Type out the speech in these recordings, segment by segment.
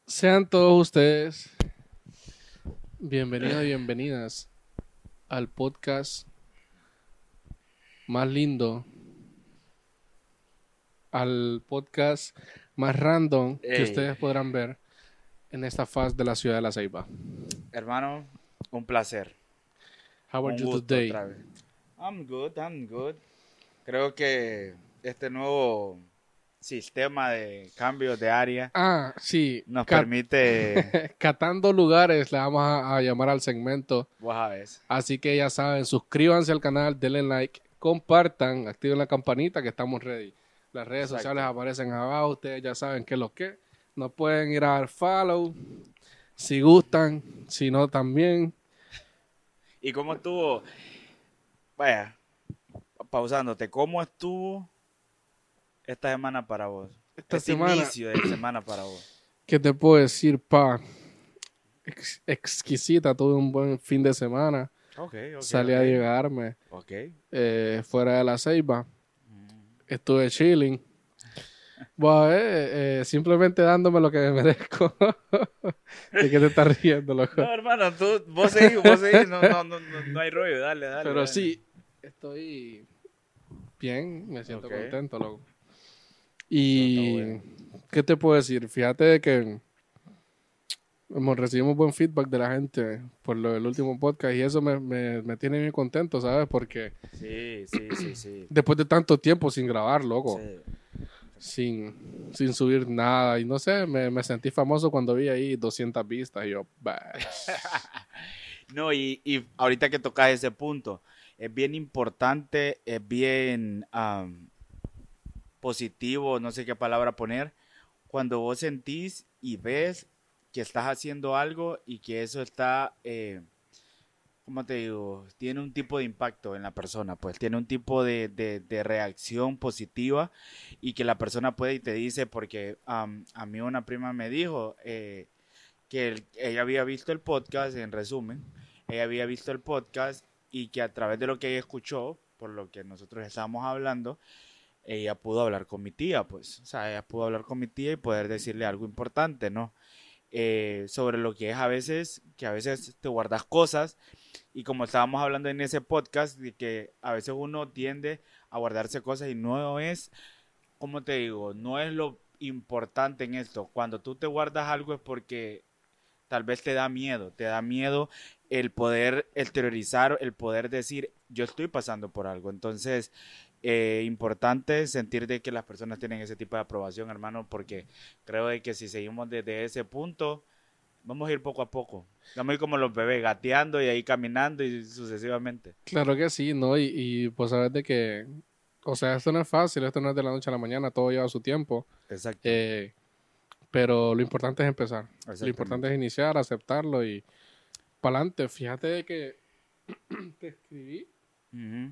Sean todos ustedes bienvenidos y bienvenidas al podcast más lindo, al podcast más random que ustedes podrán ver en esta faz de la ciudad de La Ceiba. Hermano, un placer. How are Un you gusto today? otra vez. I'm good. Creo que este nuevo sistema de cambios de área Sí, nos permite, catando lugares le vamos a llamar al segmento. vos sabés. Así que ya saben, suscríbanse al canal, denle like, compartan, activen la campanita que estamos ready. Las redes Exacto. sociales aparecen abajo, ustedes ya saben qué es lo que. Nos pueden ir a dar follow, si gustan, si no también. ¿Y cómo estuvo? Vaya, pausándote, ¿cómo estuvo esta semana para vos? Esta este semana, inicio de semana para vos. ¿qué te puedo decir, pa? Exquisita, tuve un buen fin de semana. Salí a llegarme fuera de La Ceiba. Estuve chilling. Simplemente dándome lo que me merezco. ¿De qué te estás riendo, loco? No, hermano, vos seguís, no hay rollo, dale. Pero dale. sí, estoy bien, me siento Ok. contento, loco. Y, Está bueno. ¿qué te puedo decir? Fíjate de que recibimos buen feedback de la gente por lo del último podcast y eso me tiene bien contento, ¿sabes? Porque Sí. después de tanto tiempo sin grabar, loco, Sí. sin subir nada, y no sé, me sentí famoso cuando vi ahí 200 vistas y yo, bah. No, y ahorita que tocas ese punto, es bien importante, es bien positivo, no sé qué palabra poner, cuando vos sentís y ves que estás haciendo algo y que eso está, ¿cómo te digo? Tiene un tipo de impacto en la persona, pues tiene un tipo de reacción positiva y que la persona puede y te dice, porque a mí una prima me dijo que ella había visto el podcast, en resumen, ella había visto el podcast y que a través de lo que ella escuchó, por lo que nosotros estábamos hablando, ella pudo hablar con mi tía, pues, o sea, ella pudo hablar con mi tía y poder decirle algo importante, ¿no? Sobre lo que es que a veces te guardas cosas y como estábamos hablando en ese podcast, de que a veces uno tiende a guardarse cosas y no es, ¿cómo te digo? No es lo importante en esto. Cuando tú te guardas algo es porque tal vez te da miedo el poder exteriorizar, el poder decir, yo estoy pasando por algo. Entonces, importante sentir de que las personas tienen ese tipo de aprobación, hermano, porque creo de que si seguimos desde ese punto, vamos a ir poco a poco. Vamos a ir como los bebés, gateando y ahí caminando y sucesivamente. Claro que sí, ¿no? Y pues sabes de que, o sea, esto no es fácil, esto no es de la noche a la mañana, todo lleva su tiempo. Exacto. Pero lo importante es empezar. Lo importante Exactamente. es iniciar, aceptarlo y para adelante. Fíjate de que te escribí. Ujú.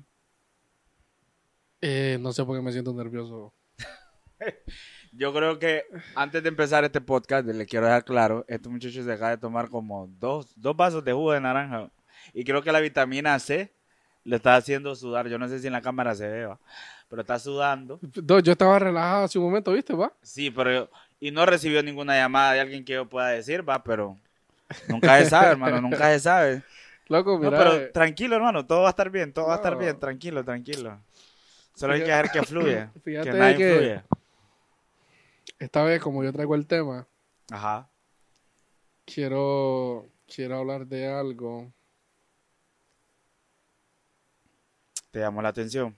No sé por qué me siento nervioso. Yo creo que antes de empezar este podcast, le quiero dejar claro, estos muchachos se acaban de tomar como dos vasos de jugo de naranja. Y creo que la vitamina C le está haciendo sudar. Yo no sé si en la cámara se ve, ¿va? Pero está sudando. No, yo estaba relajado hace un momento, ¿viste, va? Sí, pero y no recibió ninguna llamada de alguien que yo pueda decir, va, pero nunca se sabe, hermano, nunca se sabe. Loco, No, mira, pero tranquilo, hermano, todo va a estar bien, todo va a estar bien, no. tranquilo. Solo hay que dejar que fluya, Fíjate que de nadie que influya. esta vez, como yo traigo el tema, Ajá. quiero hablar de algo. ¿Te llamó la atención?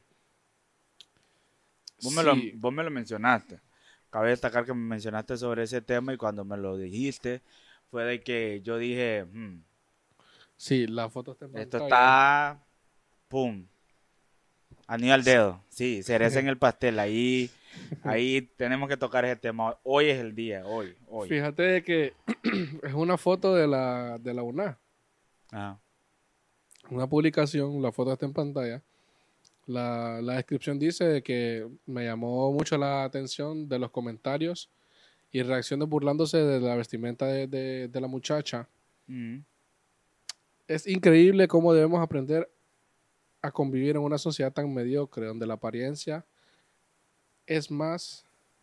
Sí, Vos me lo mencionaste. Cabe destacar que me mencionaste sobre ese tema y cuando me lo dijiste fue de que yo dije, sí, la foto está en esto pantalla. está, pum, anillo al dedo. Sí, cereza en el pastel. Ahí tenemos que tocar ese tema. Hoy es el día, hoy. Fíjate de que es una foto de la UNA. Ajá. Una publicación, la foto está en pantalla. La descripción dice de que me llamó mucho la atención de los comentarios y reacciones burlándose de la vestimenta de la muchacha. Mm. Es increíble cómo debemos aprender a convivir en una sociedad tan mediocre, donde la apariencia es más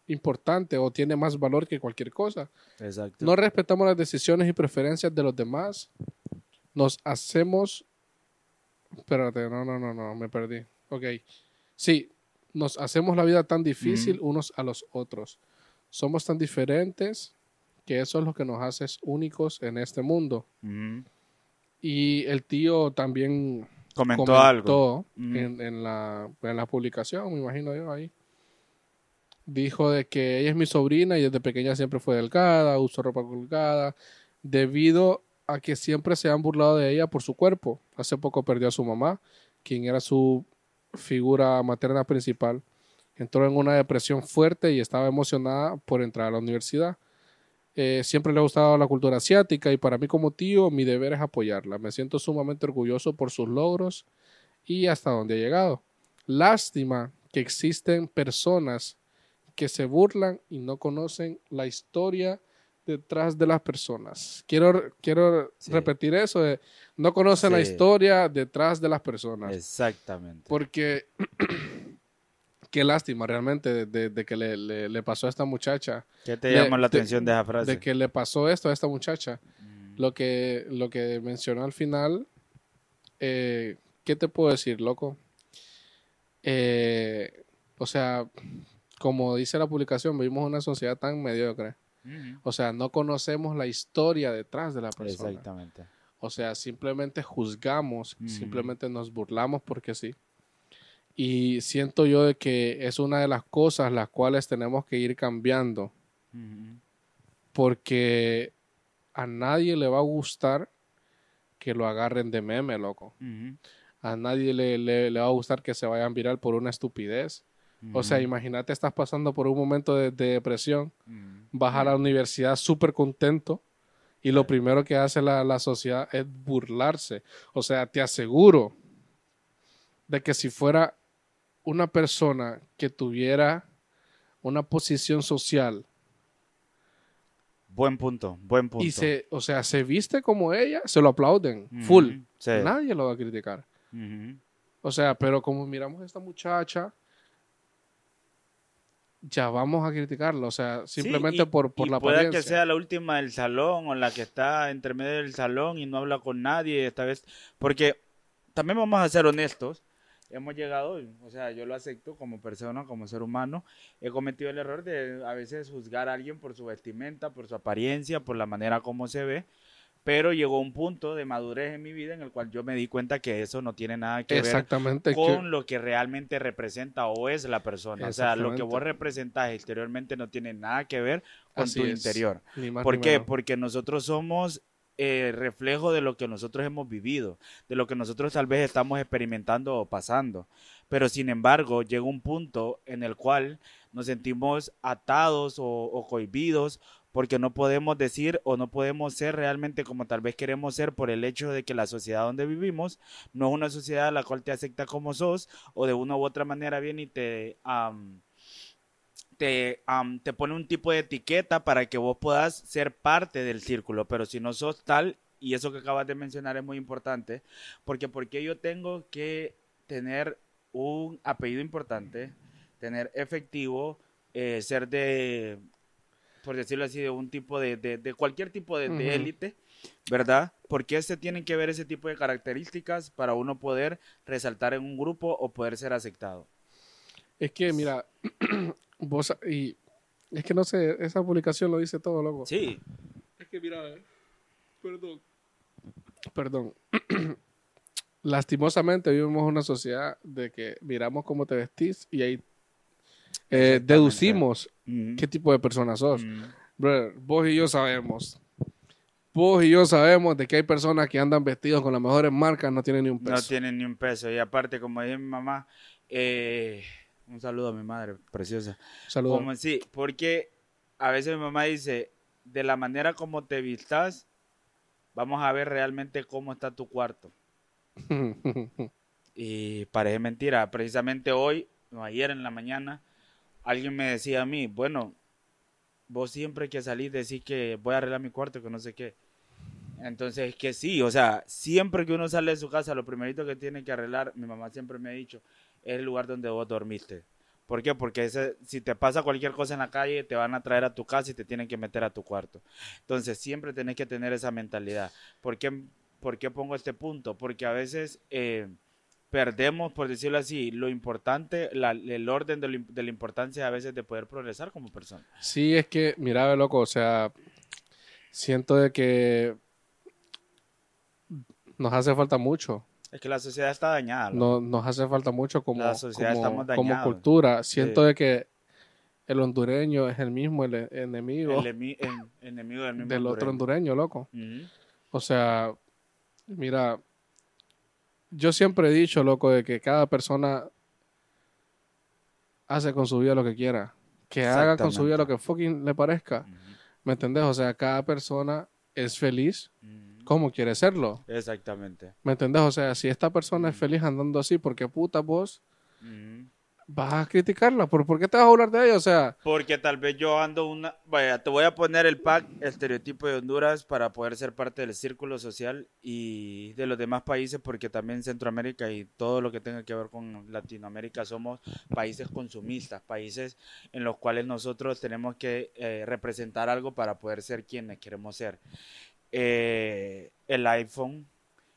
importante o tiene más valor que cualquier cosa. Exacto. No respetamos las decisiones y preferencias de los demás. Nos hacemos... Espérate, no, me perdí. Ok. Sí, nos hacemos la vida tan difícil unos a los otros. Somos tan diferentes que eso es lo que nos hace únicos en este mundo. Y el tío también Comentó algo. en la publicación, me imagino yo ahí. Dijo de que ella es mi sobrina y desde pequeña siempre fue delgada, usó ropa colgada, debido a que siempre se han burlado de ella por su cuerpo. Hace poco perdió a su mamá, quien era su figura materna principal. Entró en una depresión fuerte y estaba emocionada por entrar a la universidad. Siempre le ha gustado la cultura asiática y para mí como tío mi deber es apoyarla. Me siento sumamente orgulloso por sus logros y hasta dónde ha llegado. Lástima que existen personas que se burlan y no conocen la historia detrás de las personas. Quiero repetir eso, no conocen la historia detrás de las personas. Exactamente. Porque qué lástima realmente de que le pasó a esta muchacha. ¿Qué te llama la atención de esa frase? De que le pasó esto a esta muchacha. Lo que mencionó al final, ¿qué te puedo decir, loco? O sea, como dice la publicación, vivimos una sociedad tan mediocre. O sea, no conocemos la historia detrás de la persona. Exactamente. O sea, simplemente juzgamos, simplemente nos burlamos porque sí. Y siento yo de que es una de las cosas las cuales tenemos que ir cambiando. Porque a nadie le va a gustar que lo agarren de meme, loco. A nadie le va a gustar que se vayan viral por una estupidez. O sea, imagínate, estás pasando por un momento de depresión, vas a la universidad súper contento y lo primero que hace la sociedad es burlarse. O sea, te aseguro de que si fuera una persona que tuviera una posición social. Buen punto. Y se viste como ella, se lo aplauden, full. Sí. Nadie lo va a criticar. O sea, pero como miramos a esta muchacha, ya vamos a criticarla, o sea, simplemente por la apariencia. Puede que sea la última del salón o la que está entre medio del salón y no habla con nadie esta vez, porque también vamos a ser honestos, hemos llegado, o sea, yo lo acepto como persona, como ser humano, he cometido el error de a veces juzgar a alguien por su vestimenta, por su apariencia, por la manera como se ve, pero llegó un punto de madurez en mi vida en el cual yo me di cuenta que eso no tiene nada que ver con lo que realmente representa o es la persona. O sea, lo que vos representás exteriormente no tiene nada que ver con tu interior. ¿Por qué? Porque nosotros somos reflejo de lo que nosotros hemos vivido, de lo que nosotros tal vez estamos experimentando o pasando. Pero sin embargo, llega un punto en el cual nos sentimos atados o cohibidos porque no podemos decir o no podemos ser realmente como tal vez queremos ser por el hecho de que la sociedad donde vivimos no es una sociedad a la cual te acepta como sos o de una u otra manera viene y te pone un tipo de etiqueta para que vos puedas ser parte del círculo, pero si no sos tal, y eso que acabas de mencionar es muy importante, porque yo tengo que tener un apellido importante, tener efectivo, ser de, por decirlo así, de un tipo de cualquier tipo de élite, ¿verdad? Porque se tienen que ver ese tipo de características para uno poder resaltar en un grupo o poder ser aceptado. Es que, mira, y es que no sé, esa publicación lo dice todo, loco. Sí. Es que, mira, perdón. Lastimosamente vivimos una sociedad de que miramos cómo te vestís y ahí deducimos qué tipo de persona sos. Brother, vos y yo sabemos de que hay personas que andan vestidos con las mejores marcas, no tienen ni un peso. No tienen ni un peso. Y aparte, como dice mi mamá, un saludo a mi madre, preciosa. Saludos. Sí, porque a veces mi mamá dice, de la manera como te vistas, vamos a ver realmente cómo está tu cuarto. Y parece mentira. Precisamente hoy, o ayer en la mañana, alguien me decía a mí, bueno, vos siempre que salís decís que voy a arreglar mi cuarto, que no sé qué. Entonces, que sí, o sea, siempre que uno sale de su casa, lo primerito que tiene que arreglar, mi mamá siempre me ha dicho, es el lugar donde vos dormiste. ¿Por qué? Porque si te pasa cualquier cosa en la calle, te van a traer a tu casa y te tienen que meter a tu cuarto. Entonces, siempre tenés que tener esa mentalidad. ¿Por qué pongo este punto? Porque a veces perdemos, por decirlo así, lo importante, el orden de la importancia a veces de poder progresar como persona. Sí, es que, mira, loco, o sea, siento de que nos hace falta mucho. Es que la sociedad está dañada, loco. No, nos hace falta mucho La sociedad estamos como dañados. cultura. Siento Sí. de que el hondureño es el mismo enemigo El enemigo del mismo del otro hondureño. hondureño, loco. Ujú. O sea, mira, yo siempre he dicho, loco, de que cada persona hace con su vida lo que quiera. Que haga con su vida lo Exactamente. que fucking le parezca. Ujú. ¿Me entendés? O sea, cada persona es feliz Ujú. como quiere serlo. Exactamente. ¿Me entendés? O sea, si esta persona es Ujú. feliz andando así, ¿por qué puta vos Ujú. vas a criticarla? ¿Por qué te vas a hablar de ella? O sea, Porque tal vez yo ando vaya, te voy a poner el pack estereotipo de Honduras para poder ser parte del círculo social y de los demás países, porque también Centroamérica y todo lo que tenga que ver con Latinoamérica somos países consumistas, países en los cuales nosotros tenemos que representar algo para poder ser quienes queremos ser. El iPhone,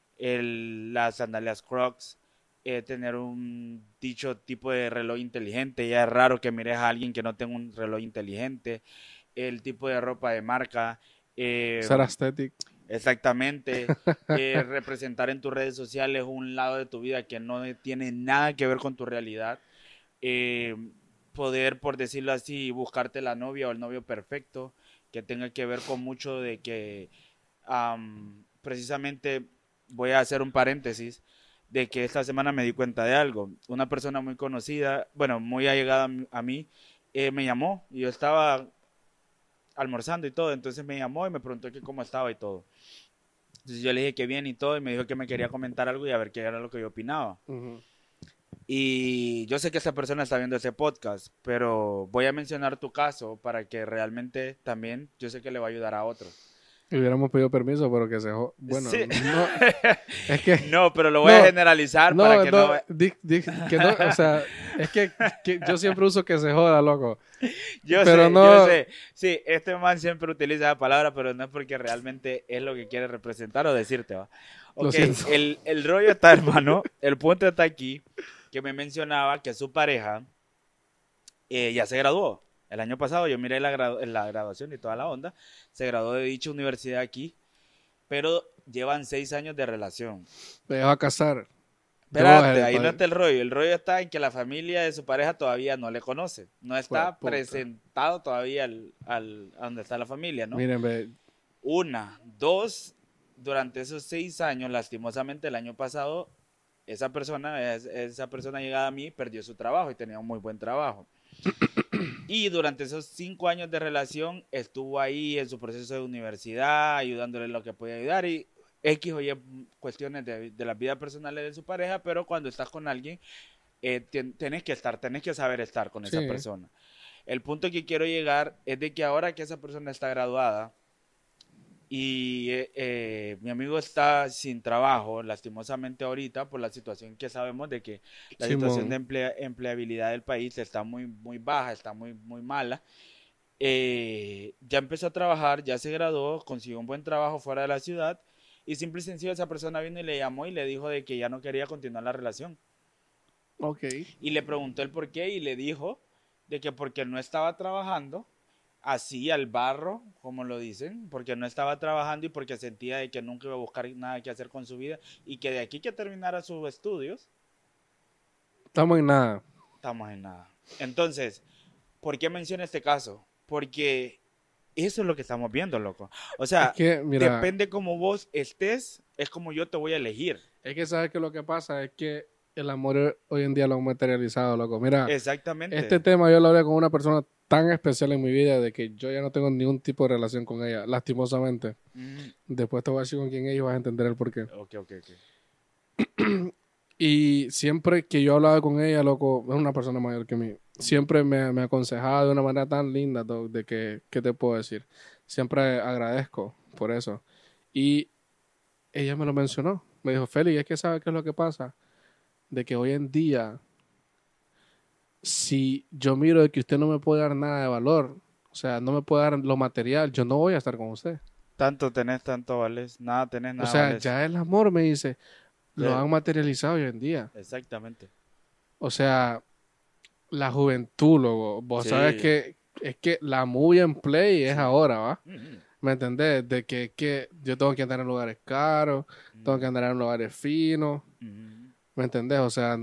las sandalias Crocs, tener un dicho tipo de reloj inteligente. Ya es raro que mires a alguien que no tenga un reloj inteligente. El tipo de ropa de marca. eh, ser aesthetic. Exactamente. Representar en tus redes sociales un lado de tu vida que no tiene nada que ver con tu realidad. eh, Poder, por decirlo así, buscarte la novia o el novio perfecto, que tenga que ver con mucho de que precisamente voy a hacer un paréntesis de que esta semana me di cuenta de algo. Una persona muy conocida, bueno, muy allegada a mí, me llamó y yo estaba almorzando y todo, entonces me llamó y me preguntó que cómo estaba y todo. Entonces yo le dije que bien y todo y me dijo que me quería comentar algo y a ver qué era lo que yo opinaba. Ujú. Y yo sé que esta persona está viendo ese podcast, pero voy a mencionar tu caso para que realmente también yo sé que le va a ayudar a otros. Y hubiéramos pedido permiso, pero que bueno, Sí. no, es que, No, pero lo voy a no, generalizar para que no... que no, o sea, es que yo siempre uso que se joda, loco. Yo Pero sé, yo no, sé. Sí, este man siempre utiliza la palabra, pero no es porque realmente es lo que quiere representar o decirte, ¿va? lo Ok, siento. el rollo está, hermano, el punto está aquí, que me mencionaba que su pareja ya se graduó. El año pasado yo miré la graduación y toda la onda. Se graduó de dicha universidad aquí, pero llevan 6 años de relación. Me va a casar. Yo, Espérate, ahí no está el rollo. El rollo está en que la familia de su pareja todavía no le conoce. No pues, está puta. presentado todavía a donde está la familia, ¿no? Miren, ve, Una. Dos, durante esos 6 años, lastimosamente el año pasado, esa persona llegada a mí perdió su trabajo y tenía un muy buen trabajo. Y durante esos 5 años de relación estuvo ahí en su proceso de universidad, ayudándole en lo que podía ayudar y X o Y cuestiones de las vidas personales de su pareja, pero cuando estás con alguien, tenés que saber estar con esa sí, persona. El punto que quiero llegar es de que ahora que esa persona está graduada y mi amigo está sin trabajo, lastimosamente ahorita, por la situación que sabemos de que la situación de Simón. empleabilidad del país está muy, muy baja, está muy, muy mala. Ya empezó a trabajar, ya se graduó, consiguió un buen trabajo fuera de la ciudad y simple y sencillo esa persona vino y le llamó y le dijo de que ya no quería continuar la relación. Ok. Y le preguntó el por qué y le dijo de que porque no estaba trabajando así al barro, como lo dicen, porque no estaba trabajando y porque sentía de que nunca iba a buscar nada que hacer con su vida y que de aquí que terminara sus estudios, Estamos en nada. estamos en nada. Entonces, ¿por qué menciono este caso? Porque eso es lo que estamos viendo, loco. O Es sea, que, mira, depende como vos estés, es como yo te voy a elegir. es que sabes que lo que pasa es que el amor hoy en día lo han materializado, loco. Mira, este Exactamente. tema yo lo hablé con una persona tan especial en mi vida de que yo ya no tengo ningún tipo de relación con ella, lastimosamente. Mm, Después te voy a decir con quién es y vas a entender el porqué. ok, ok, ok. Y siempre que yo hablaba con ella, loco, es una persona mayor que mí. Siempre me aconsejaba de una manera tan linda, dog, de que, ¿qué te puedo decir? Siempre agradezco por eso. Y ella me lo mencionó. Me dijo, Félix, es que sabes qué es lo que pasa. De que hoy en día si yo miro de que usted no me puede dar nada de valor, o sea, no me puede dar lo material, yo no voy a estar con usted. Tanto tenés, tanto vales. Nada tenés, O nada sea, vales. ya el amor, me dice, lo Ya- han materializado hoy en día. Exactamente. O sea, la juventud, loco, vos sabes Sí. que es que la movie en play es Sí. ahora, ¿va? Ujú, ¿Me entendés? De que yo tengo que andar en lugares caros, tengo que ujú, andar en lugares finos, ujú. ¿me entendés? O sea,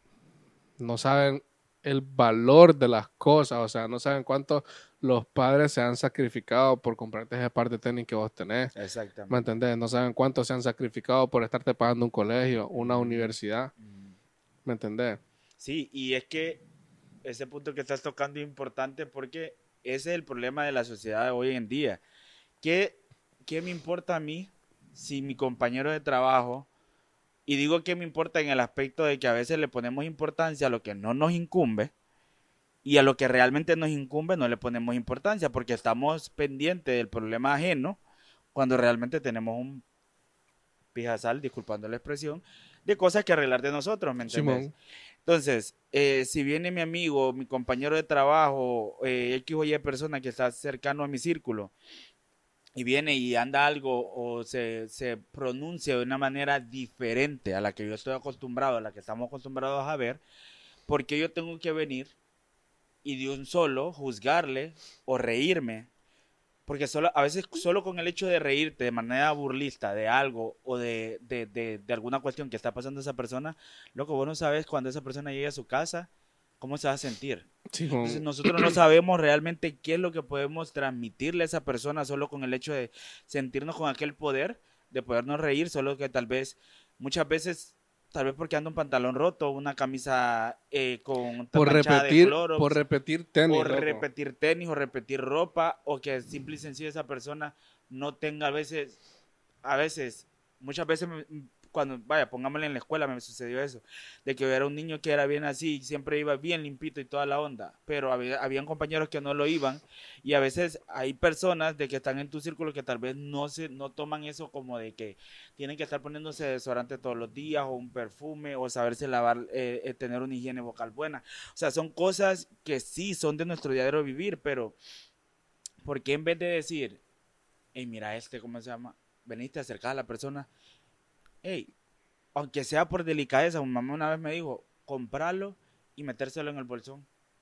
no saben el valor de las cosas, o sea, no saben cuánto los padres se han sacrificado por comprarte ese par de tenis que vos tenés, ¿me Exactamente. entendés? No saben cuánto se han sacrificado por estarte pagando un colegio, una Ujú, universidad, ujú. ¿me entendés? Sí, y es que ese punto que estás tocando es importante porque ese es el problema de la sociedad de hoy en día. ¿Qué, qué me importa a mí si mi compañero de trabajo, y digo que me importa en el aspecto de que a veces le ponemos importancia a lo que no nos incumbe y a lo que realmente nos incumbe no le ponemos importancia porque estamos pendientes del problema ajeno cuando realmente tenemos un pijazal, disculpando la expresión, de cosas que arreglar de nosotros, ¿me entendés? Simón, Entonces, si viene mi amigo, mi compañero de trabajo, X o Y persona que está cercano a mi círculo, y viene y anda algo o se pronuncia de una manera diferente a la que yo estoy acostumbrado, a la que estamos acostumbrados a ver, porque yo tengo que venir y de un solo juzgarle o reírme? Porque solo, a veces solo con el hecho de reírte de manera burlista de algo o de alguna cuestión que está pasando esa persona, loco, vos no sabes cuando esa persona llegue a su casa, cómo se va a sentir. Entonces Simón, nosotros no sabemos realmente qué es lo que podemos transmitirle a esa persona solo con el hecho de sentirnos con aquel poder, de podernos reír, solo que tal vez, muchas veces, tal vez porque anda un pantalón roto, una camisa con manchada de por Clorox, repetir o tenis, loco. repetir tenis o repetir ropa o que simple y sencillo esa persona no tenga a veces, muchas veces cuando, vaya, pongámosle en la escuela me sucedió eso, de que era un niño que era bien así, siempre iba bien limpito y toda la onda, pero habían compañeros que no lo iban y a veces hay personas de que están en tu círculo que tal vez no toman eso como de que tienen que estar poniéndose desodorante todos los días o un perfume o saberse lavar, tener una higiene vocal buena. O sea, son cosas que sí son de nuestro diario vivir, pero ¿por qué en vez de decir, hey, mira ¿cómo se llama? Veniste a acercar a la persona, hey, aunque sea por delicadeza, mi mamá una vez me dijo, comprarlo y metérselo en el bolsón.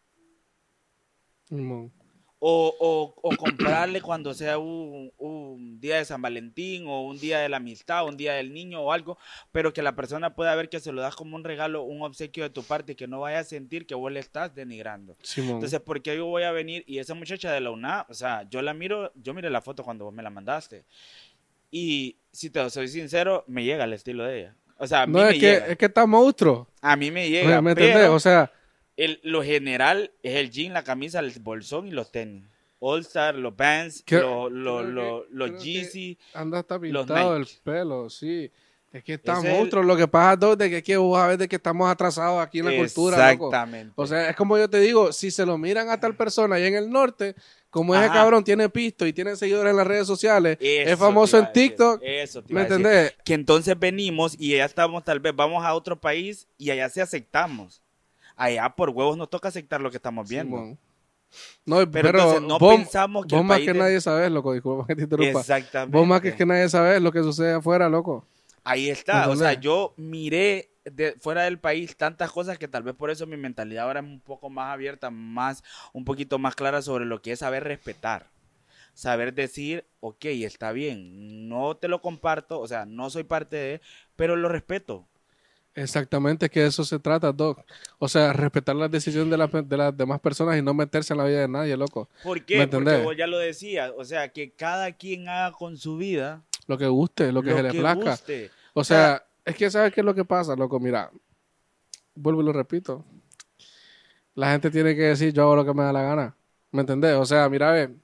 Simón. O comprarle cuando sea un día de San Valentín o un día de la amistad, un día del niño o algo, pero que la persona pueda ver que se lo das como un regalo, un obsequio de tu parte y que no vaya a sentir que vos le estás denigrando. Simón. Entonces, ¿por qué yo voy a venir? Y esa muchacha de la UNA, o sea, yo la miro, yo miré la foto cuando vos me la mandaste. Y si te soy sincero, me llega el estilo de ella. O sea, a mí No, me llega. es que está monstruo. A mí me ¿Me, llega, me entendés? O pero sea, lo general es el jean, la camisa, el bolsón y los tenis. All Star, los Vans, que- los creo que Yeezy, anda hasta los pintado el Nike. pelo, sí. Es que está Ese es el... monstruo. Lo que pasa, dos, de que, es que vos sabés de que estamos atrasados aquí en la cultura, loco. O Exactamente. sea, es como yo te digo, si se lo miran a tal persona ahí en el norte, como ese Ajá. cabrón tiene pisto y tiene seguidores en las redes sociales, es Eso te famoso iba en a decir. TikTok, Eso te iba ¿me a decir. entendés? Que entonces venimos y ya estamos, tal vez vamos a otro país y allá sí aceptamos. Allá por huevos nos toca aceptar lo que estamos viendo. Simón. No, Pero entonces pero no pensamos que vos el más país que de... nadie sabes, loco, disculpa que te interrumpa. Vos más Exactamente. que nadie sabes lo que sucede afuera, loco. Ahí ¿Me está, o sea, entendés? yo miré fuera del país tantas cosas que tal vez por eso mi mentalidad ahora es un poco más abierta, un poquito más clara sobre lo que es saber respetar, saber decir, ok, está bien, no te lo comparto, o sea, no soy parte de, pero lo respeto. Exactamente, es que de eso se trata, Doc. O sea, respetar las decisiones de las demás personas y no meterse en la vida de nadie, loco. ¿Por ¿Me qué? Porque entendés? vos ya lo decías, o sea, que cada quien haga con su vida Lo que guste, lo que se lo le que plazca. guste. O O sea, sea, es que ¿sabes qué es lo que pasa, loco? Mira, vuelvo y lo repito. La gente tiene que decir, yo hago lo que me da la gana. ¿Me entendés? O sea, mira, ve,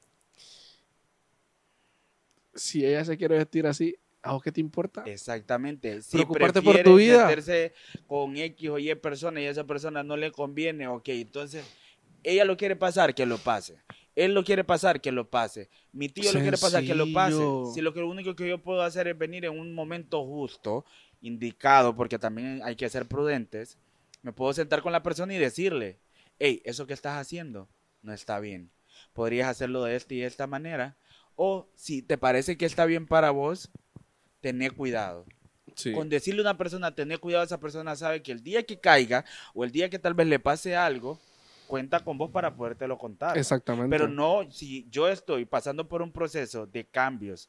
si ella se quiere vestir así, ¿a vos qué te importa? exactamente. Si Preocuparte por tu prefiere vida. meterse con X o Y persona y a esa persona no le conviene, ok, entonces ella lo quiere pasar, que lo pase. Él lo quiere pasar, que lo pase. Mi tío lo quiere pasar, que lo pase. Sencillo. Si lo único que yo puedo hacer es venir en un momento justo, indicado, porque también hay que ser prudentes, me puedo sentar con la persona y decirle, hey, eso que estás haciendo no está bien. Podrías hacerlo de esta y de esta manera. O si te parece que está bien para vos, tené cuidado. Sí, Con decirle a una persona, tener cuidado, esa persona sabe que el día que caiga o el día que tal vez le pase algo, cuenta con vos para podértelo contar. Pero exactamente. no, si yo estoy pasando por un proceso de cambios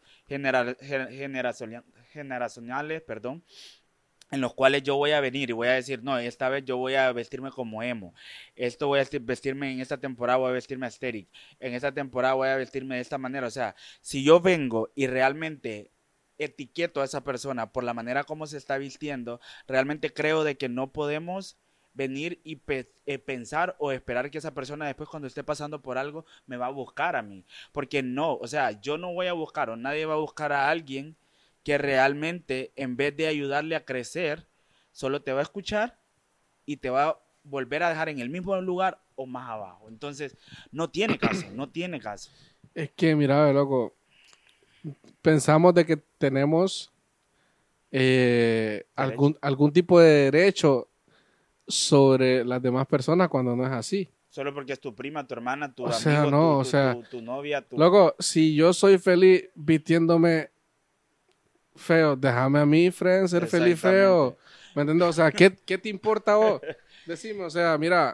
generacionales, perdón, en los cuales yo voy a venir y voy a decir, no, esta vez yo voy a vestirme como emo, esto voy a vestirme en esta temporada, voy a vestirme asteric, en esta temporada voy a vestirme de esta manera, o sea, si yo vengo y realmente etiqueto a esa persona por la manera como se está vistiendo, realmente creo de que no podemos venir y pensar o esperar que esa persona después cuando esté pasando por algo me va a buscar a mí, porque no, o sea, yo no voy a buscar o nadie va a buscar a alguien que realmente en vez de ayudarle a crecer, solo te va a escuchar y te va a volver a dejar en el mismo lugar o más abajo. Entonces, no tiene caso, no tiene caso. Es que, mira, ve, loco, pensamos de que tenemos Derecho. algún tipo de derecho sobre las demás personas cuando no es así. Solo porque es tu prima, tu hermana, tu O sea, amigo, no, o sea, tu novia, tu... loco, si yo soy feliz vistiéndome feo, déjame a mí, friend, ser feliz Exactamente. feo. ¿Me entiendes? O sea, ¿qué te importa a vos? Decime, o sea, mira,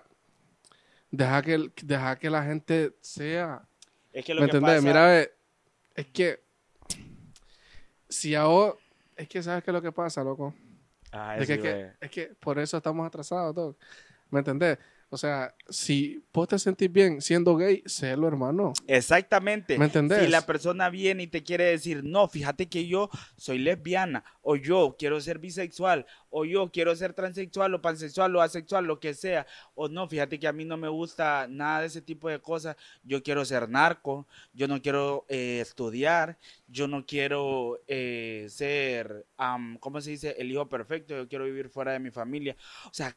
deja que la gente sea. Es que lo ¿Me que entendés? pasa... Mira, ve, es que si a vos, es que sabes qué es lo que pasa, loco. Ah, De eso que, iba a... es que por eso estamos atrasados, todos. ¿Me entendés? O sea, si vos te sentís bien siendo gay, sélo, hermano. Exactamente. ¿Me Si la entendés? persona viene y te quiere decir, no, fíjate que yo soy lesbiana, o yo quiero ser bisexual, o yo quiero ser transexual, o pansexual, o asexual, lo que sea, o no, fíjate que a mí no me gusta nada de ese tipo de cosas, yo quiero ser narco, yo no quiero estudiar, yo no quiero ser, ¿cómo se dice? El hijo perfecto, yo quiero vivir fuera de mi familia. O sea,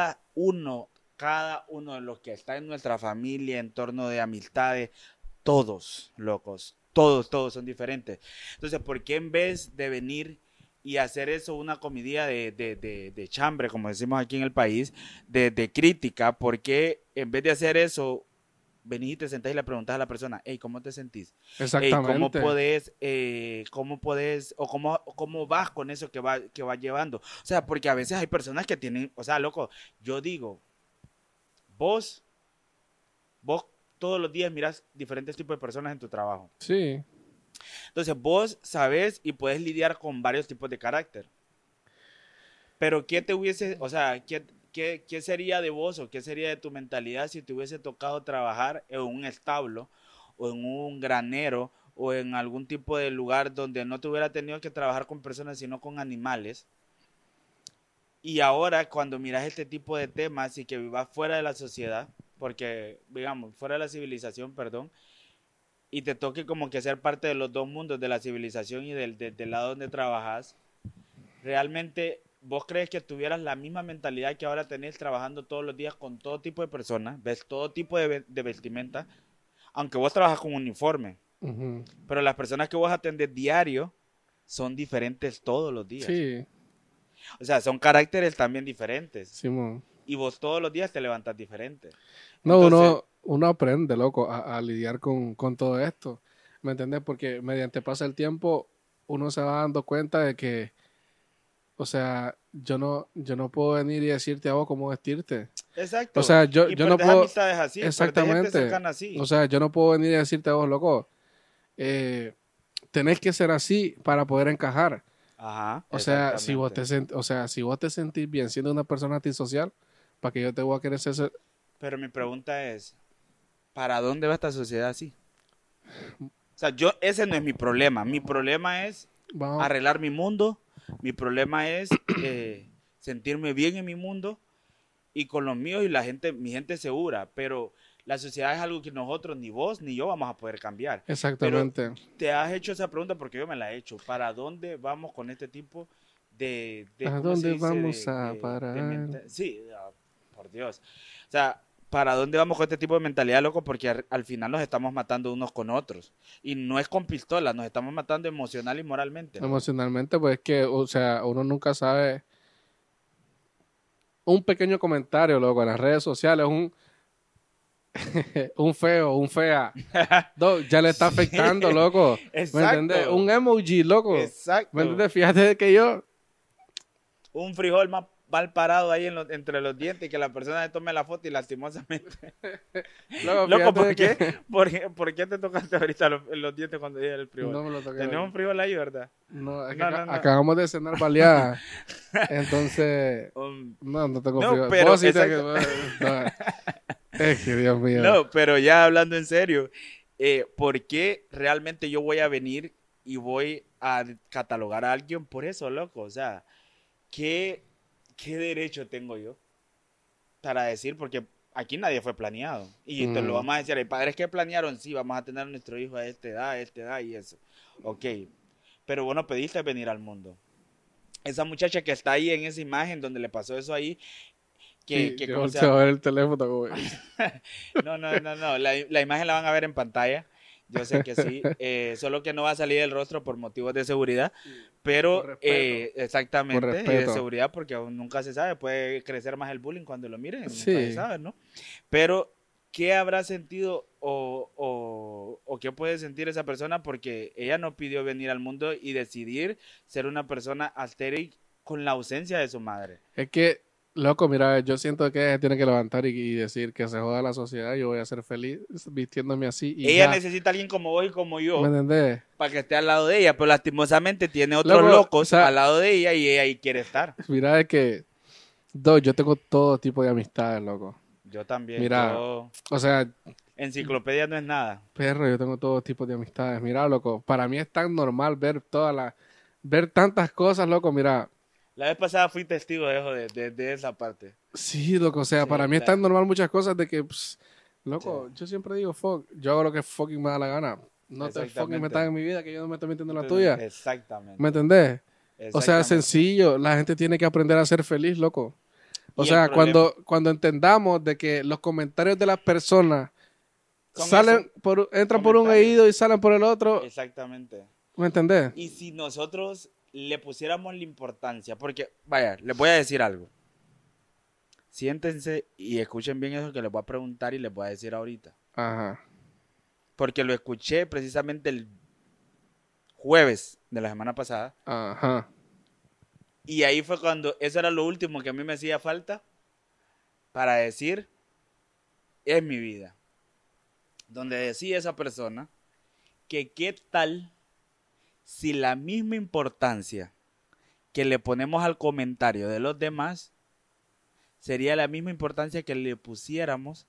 cada uno de los que está en nuestra familia, en torno de amistades, todos, locos, todos son diferentes. Entonces, ¿por qué en vez de venir y hacer eso una comedia de chambre, como decimos aquí en el país, de crítica, por qué en vez de hacer eso, venís y te sentás y le preguntas a la persona, hey, ¿cómo te sentís? Hey, Exactamente. o cómo vas con eso que va llevando? O sea, porque a veces hay personas que tienen, o sea, loco, yo digo, vos, vos todos los días miras diferentes tipos de personas en tu trabajo. Sí. Entonces vos sabés y puedes lidiar con varios tipos de carácter. Pero ¿qué te hubiese, o sea, qué sería de vos o qué sería de tu mentalidad si te hubiese tocado trabajar en un establo o en un granero o en algún tipo de lugar donde no te hubiera tenido que trabajar con personas sino con animales? Y ahora cuando miras este tipo de temas y que vivas fuera de la sociedad, porque digamos, fuera de la civilización, perdón, y te toque como que ser parte de los dos mundos, de la civilización y del lado donde trabajas, realmente vos crees que tuvieras la misma mentalidad que ahora tenés trabajando todos los días con todo tipo de personas, ves todo tipo de vestimenta, aunque vos trabajas con uniforme, Ujú. pero las personas que vos atendés diario son diferentes todos los días. Sí, O sea, son caracteres también diferentes. Simón. Y vos todos los días te levantas diferente. No, Entonces, uno aprende, loco, a lidiar con todo esto. ¿Me entiendes? Porque mediante pasa el tiempo, uno se va dando cuenta de que, o sea, yo no puedo venir y decirte a vos cómo vestirte. O exacto. sea, Y yo no perdés puedo, amistades así, perdés gente exactamente. cercana O así. sea, yo no puedo venir y decirte a vos, loco, eh, tenés que ser así para poder encajar. Ajá, O sea, exactamente. o sea, si vos te sentís bien siendo una persona antisocial, ¿para que yo te voy a querer ser? Pero mi pregunta es, ¿para dónde va esta sociedad así? O sea, yo, ese no es mi problema. Mi problema es Vamos, arreglar mi mundo. Mi problema es sentirme bien en mi mundo y con los míos y la gente, mi gente segura. Pero la sociedad es algo que nosotros, ni vos ni yo, vamos a poder cambiar. Pero exactamente. te has hecho esa pregunta porque yo me la he hecho. ¿Para dónde vamos con este tipo ¿A ¿cómo se dónde dice? vamos a parar? Sí, por Dios. O sea, ¿para dónde vamos con este tipo de mentalidad, loco? Porque al final nos estamos matando unos con otros. Y no es con pistolas, nos estamos matando emocional y moralmente, loco. Emocionalmente, pues es que, o sea, uno nunca sabe. Un pequeño comentario, loco, en las redes sociales, un feo, un fea. Ya le está afectando, loco. ¿Me Exacto. entiendes? Un emoji, loco. Exacto. ¿Me entiendes? Fíjate que yo... Un frijol mal parado ahí entre los dientes y que la persona le tome la foto y lastimosamente. Loco, ¿por qué te tocaste ahorita los dientes cuando dije el frijol? No me lo toqué. Tenemos un frijol ahí, ¿verdad? No, es que acabamos de cenar baleada. Entonces... no tengo frijol. Pero Sí no, es que Dios mío. No, pero ya hablando en serio, ¿por qué realmente yo voy a venir y voy a catalogar a alguien por eso, loco? O sea, ¿qué derecho tengo yo para decir? Porque aquí nadie fue planeado. Y te lo vamos a decir, hay padres que planearon, sí, vamos a tener a nuestro hijo a esta edad y eso. Ok, pero vos no pediste venir al mundo. Esa muchacha que está ahí en esa imagen donde le pasó eso ahí, ¿cómo se va a ver el teléfono, güey? No, la imagen la van a ver en pantalla. Yo sé que sí, solo que no va a salir el rostro por motivos de seguridad, pero exactamente, de seguridad, porque aún nunca se sabe, puede crecer más el bullying cuando lo miren, sí. nunca se sabe, ¿no? Pero, ¿qué habrá sentido o qué puede sentir esa persona? Porque ella no pidió venir al mundo y decidir ser una persona astérica con la ausencia de su madre. Es que loco, mira, yo siento que ella tiene que levantar y decir que se joda la sociedad, yo voy a ser feliz vistiéndome así. Y ella necesita a alguien como vos y como yo. ¿Me entendés? Para que esté al lado de ella, pero lastimosamente tiene otros locos al lado de ella y ella ahí quiere estar. Mira, es que yo tengo todo tipo de amistades, loco. Yo también. Mira, o sea... Enciclopedia no es nada. Perro, yo tengo todo tipo de amistades. Mira, loco, para mí es tan normal ver ver tantas cosas, loco, mira... La vez pasada fui testigo de esa parte. Sí, loco, o sea, sí, para mí es tan normal muchas cosas de que, loco, sí. Yo siempre digo, yo hago lo que fucking me da la gana. No te fucking metas en mi vida, que yo no me estoy metiendo en la tuya. Exactamente. ¿Me entendés? O sea, sencillo, la gente tiene que aprender a ser feliz, loco. O sea, cuando entendamos de que los comentarios de las personas entran por un oído y salen por el otro. Exactamente. ¿Me entendés? Y si nosotros le pusiéramos la importancia, porque, vaya, les voy a decir algo. Siéntense y escuchen bien eso que les voy a preguntar y les voy a decir ahorita. Ajá. Porque lo escuché precisamente el jueves de la semana pasada. Ajá. Y ahí fue cuando, eso era lo último que a mí me hacía falta para decir, es mi vida. Donde decía esa persona que qué tal si la misma importancia que le ponemos al comentario de los demás sería la misma importancia que le pusiéramos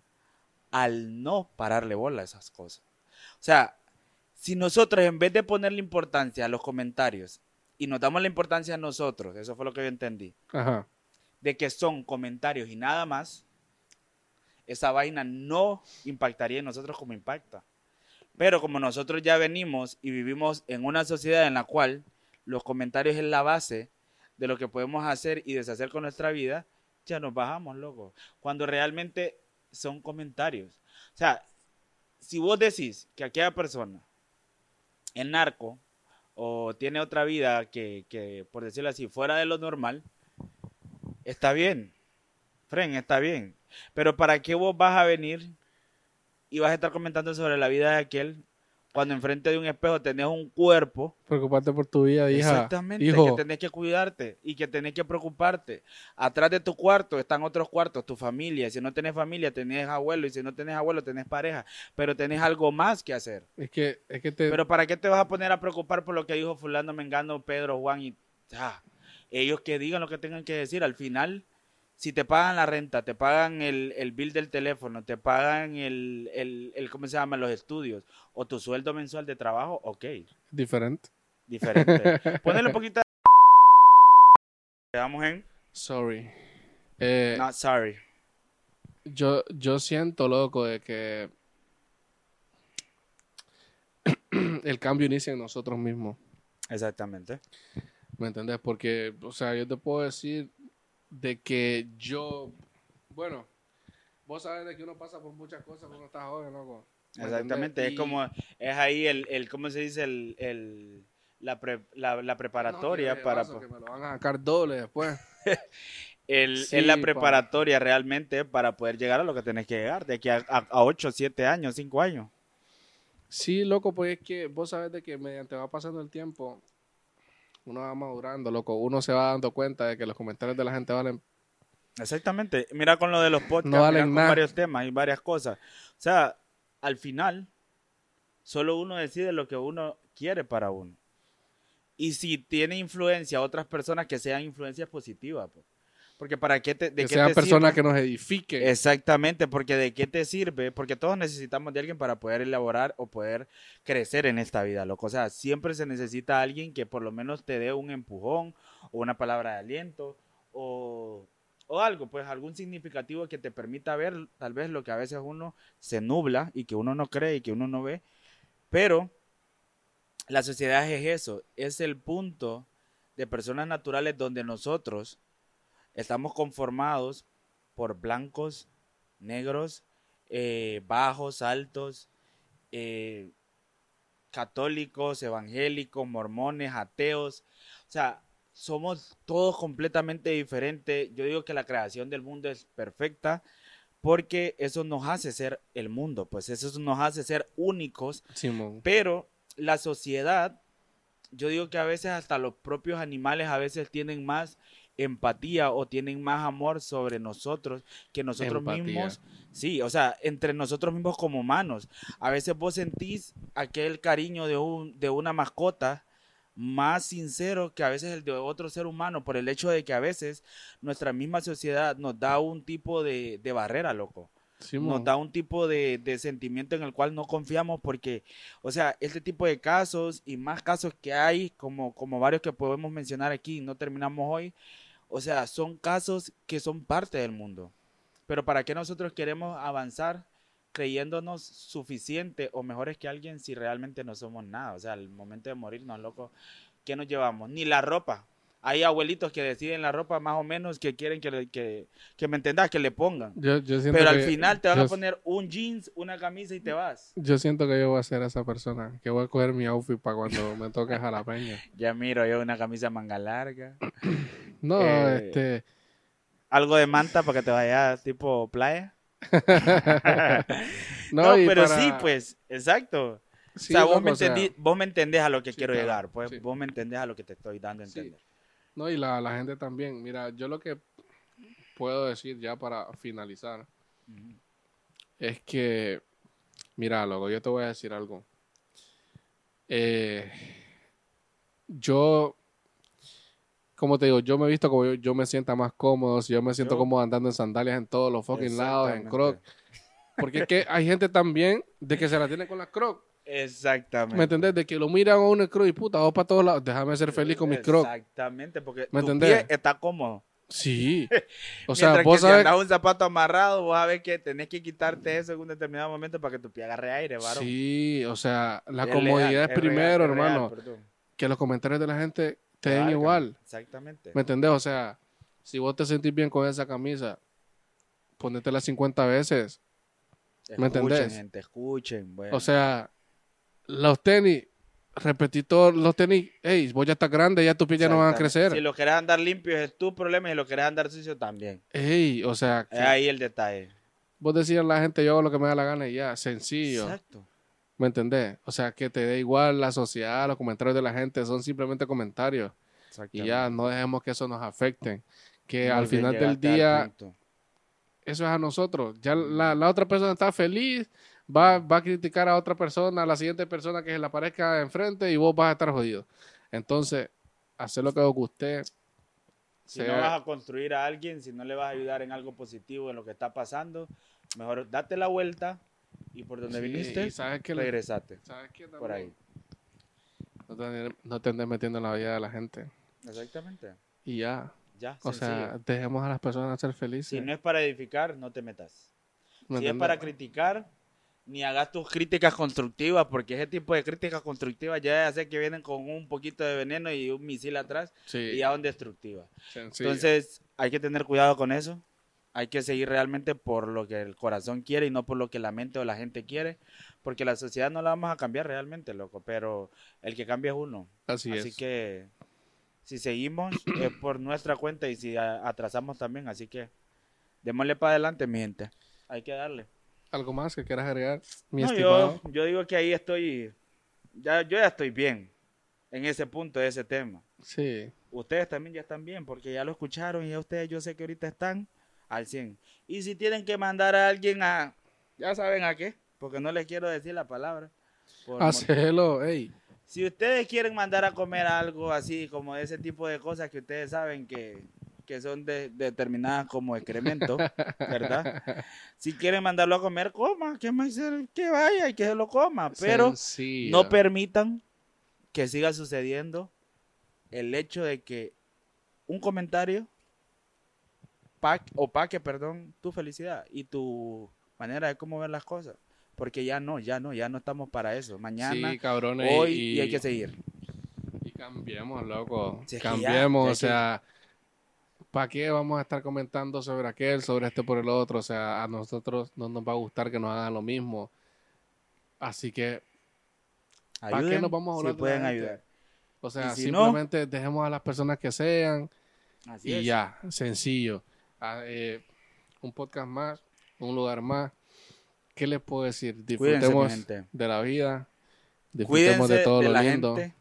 al no pararle bola a esas cosas. O sea, si nosotros en vez de ponerle importancia a los comentarios y nos damos la importancia a nosotros, eso fue lo que yo entendí, ajá, de que son comentarios y nada más, esa vaina no impactaría en nosotros como impacta. Pero como nosotros ya venimos y vivimos en una sociedad en la cual los comentarios es la base de lo que podemos hacer y deshacer con nuestra vida, ya nos bajamos, loco. Cuando realmente son comentarios. O sea, si vos decís que aquella persona es narco o tiene otra vida que, por decirlo así, fuera de lo normal, está bien. Fren, está bien. Pero ¿para qué vos vas a venir y vas a estar comentando sobre la vida de aquel cuando enfrente de un espejo tenés un cuerpo? Preocuparte por tu vida, hija. Exactamente, hijo. Que tenés que cuidarte y que tenés que preocuparte. Atrás de tu cuarto están otros cuartos, tu familia. Y si no tenés familia, tenés abuelo. Y si no tenés abuelo, tenés pareja. Pero tenés algo más que hacer. Pero ¿para qué te vas a poner a preocupar por lo que dijo fulano, mengano, Pedro, Juan? Y ellos que digan lo que tengan que decir. Al final, si te pagan la renta, te pagan el bill del teléfono, te pagan ¿cómo se llama? Los estudios, o tu sueldo mensual de trabajo, ok. Diferente. Ponle un poquito de... Quedamos en... Sorry. Not sorry. Yo siento, loco, de que el cambio inicia en nosotros mismos. Exactamente. ¿Me entendés? Porque, o sea, yo te puedo decir de que bueno, vos sabes de que uno pasa por muchas cosas cuando está joven, loco. Exactamente, es ahí ¿cómo se dice? La preparatoria no, para... que me lo van a sacar doble después. es la Sí, preparatoria realmente para poder llegar a lo que tenés que llegar, de aquí a 8, 7 años, 5 años. Sí, loco, pues es que vos sabes de que mediante va pasando el tiempo, uno va madurando, loco. Uno se va dando cuenta de que los comentarios de la gente Exactamente. Mira con lo de los no podcasts, mira valen con nada. varios temas y varias cosas. O sea, al final, solo uno decide lo que uno quiere para uno. Y si tiene influencia a otras personas, que sean influencias positivas, pues. Porque de Que qué sean te personas sirve. que nos edifiquen. Exactamente, porque de qué te sirve, porque todos necesitamos de alguien para poder elaborar o poder crecer en esta vida, loco. O sea, siempre se necesita alguien que por lo menos te dé un empujón o una palabra de aliento o, o algo, pues algún significativo que te permita ver tal vez lo que a veces uno se nubla y que uno no cree y que uno no ve. Pero la sociedad es eso, es el punto de personas naturales donde nosotros estamos conformados por blancos, negros, bajos, altos, eh, católicos, evangélicos, mormones, ateos. O sea, somos todos completamente diferentes. Yo digo que la creación del mundo es perfecta porque eso nos hace ser el mundo, pues eso nos hace ser únicos, Simón. pero la sociedad, yo digo que a veces hasta los propios animales a veces tienen más empatía o tienen más amor sobre nosotros que nosotros Empatía. mismos. Sí, o sea, entre nosotros mismos como humanos. A veces vos sentís aquel cariño de una mascota más sincero que a veces el de otro ser humano, por el hecho de que a veces nuestra misma sociedad nos da un tipo de barrera, loco. Nos Simón. da un tipo de sentimiento en el cual no confiamos porque, o sea, este tipo de casos y más casos que hay, como varios que podemos mencionar aquí, no terminamos hoy, o sea, son casos que son parte del mundo. Pero ¿para qué nosotros queremos avanzar creyéndonos suficiente o mejores que alguien si realmente no somos nada? O sea, al momento de morirnos, loco, ¿qué nos llevamos? Ni la ropa. Hay abuelitos que deciden la ropa más o menos que quieren que me entendas, que le pongan. Yo siento Pero al que final te van yo, a poner un jeans, una camisa y te vas. yo siento que yo voy a ser esa persona, que voy a coger mi outfit para cuando me toque jalapeño. Ya miro yo una camisa manga larga. No, eh, algo de manta para que te vayas tipo playa. no, No, y pero sí, para... pues, exacto. O Sí, sea, loco, o sea, vos me entendés a lo que sí, quiero claro, llegar, pues sí, vos me entendés a lo que te estoy dando a sí. entender. No, y la gente también. Mira, yo lo que puedo decir ya para finalizar Ujú. es que, mira, loco, yo te voy a decir algo. Eh, yo, como te digo, yo me he visto como yo me sienta más cómodo, si yo me siento Yo, cómodo andando en sandalias en todos los fucking lados, en exactamente. crocs. Porque es que hay gente también de que se la tiene con las crocs. ¿Me Exactamente. entendés? De que lo miran a uno en crocs y puta, vos para todos lados. Déjame ser feliz con mis crocs. Exactamente, porque ¿Me tu pie entendés? está cómodo. Sí. O sea, Mientras que vos si sabes. andas un zapato amarrado, vos sabés que tenés que quitarte eso en un determinado momento para que tu pie agarre aire, varón. Sí, o sea, la Es comodidad es real, primero, es real, hermano. perdón. Que los comentarios de la gente te Te den valgan, igual. exactamente. ¿Me entendés? O sea, si vos te sentís bien con esa camisa, ponétela 50 veces. ¿Me Escuchen, entendés? gente, escuchen. O Bueno, sea, los tenis, repetí todos los tenis. Hey, vos ya estás grande, ya tus pies ya no van a exactamente. Si crecer. lo querés andar limpio es tu problema y si lo querés andar sucio también. Hey, o sea, Es que ahí el detalle. vos decías a la gente, yo hago lo que me da la gana y ya, sencillo. Exacto. ¿Me entendés? O sea, que te dé igual la sociedad, los comentarios de la gente, son simplemente comentarios. Y ya, Exactamente. no dejemos que eso nos afecte. Que al Muy bien, final del llegaste al día, punto. eso es a nosotros. Ya Mm, la otra persona está feliz, va a criticar a otra persona, a la siguiente persona que se le aparezca enfrente y vos vas a estar jodido. Entonces, hacer lo que os guste, Si no vas sea, a construir a alguien, si no le vas a ayudar en algo positivo en lo que está pasando, mejor date la vuelta y por donde sí, viniste, y regresate. sabes que Por ahí. también no te andes metiendo en la vida de la gente. Exactamente. Y ya, Ya, o sencillo. sea, dejemos a las personas ser Si felices. no es para edificar, no te metas. ¿Me Si es entendés? para criticar, ni hagas tus críticas constructivas, porque ese tipo de críticas constructivas ya sé que vienen con un poquito de veneno y un misil atrás y Sí, ya son destructivas. sencillo. Entonces, hay que tener cuidado con eso. Hay que seguir realmente por lo que el corazón quiere y no por lo que la mente o la gente quiere, porque la sociedad no la vamos a cambiar realmente, loco, pero el que cambia es uno. Así Así es. que Si seguimos es por nuestra cuenta y si atrasamos también, así que démosle para adelante, mi gente. Hay que darle. ¿Algo más que quieras agregar, mi No, estimado? yo digo que ahí estoy, yo ya estoy bien en ese punto de ese tema. Sí. Ustedes también ya están bien porque ya lo escucharon y ya ustedes yo sé que ahorita están al 100. Y si tienen que mandar a alguien a, ya saben a qué, porque no les quiero decir la palabra. Hacelo, ey. Si ustedes quieren mandar a comer algo así, como ese tipo de cosas que ustedes saben que son determinadas como excremento, ¿verdad? Si quieren mandarlo a comer, coma, que vaya y que se lo coma, pero Sencillo. no permitan que siga sucediendo el hecho de que un comentario opaque, tu felicidad y tu manera de cómo ver las cosas, porque ya no estamos para eso. Mañana, Sí, cabrones, hoy y hay que seguir. Y cambiemos, loco. Si es que cambiemos, ya o sea, ¿para qué vamos a estar comentando sobre aquel, sobre este por el otro? O sea, a nosotros no nos va a gustar que nos hagan lo mismo. Así que, ¿para qué ayuden nos vamos a hablar si de la pueden gente? ayudar. O sea, Y si simplemente dejemos a las personas que sean Así y es. ya, sencillo. Un podcast más, un lugar más. ¿Qué les puedo decir? Cuídense, Disfrutemos mi gente. de la vida, disfrutemos Cuídense de todo de lo la lindo. gente.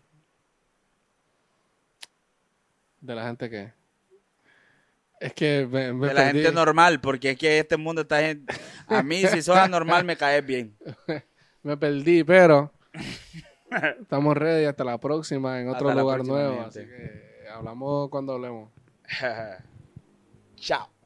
¿De la gente qué? Es que me De la perdí. gente normal, porque es que este mundo está... A mí, si sos anormal, me caes bien. Me perdí, pero estamos ready hasta la próxima en otro Hasta la lugar próxima, nuevo. mi Así gente. que hablamos cuando hablemos. Chao.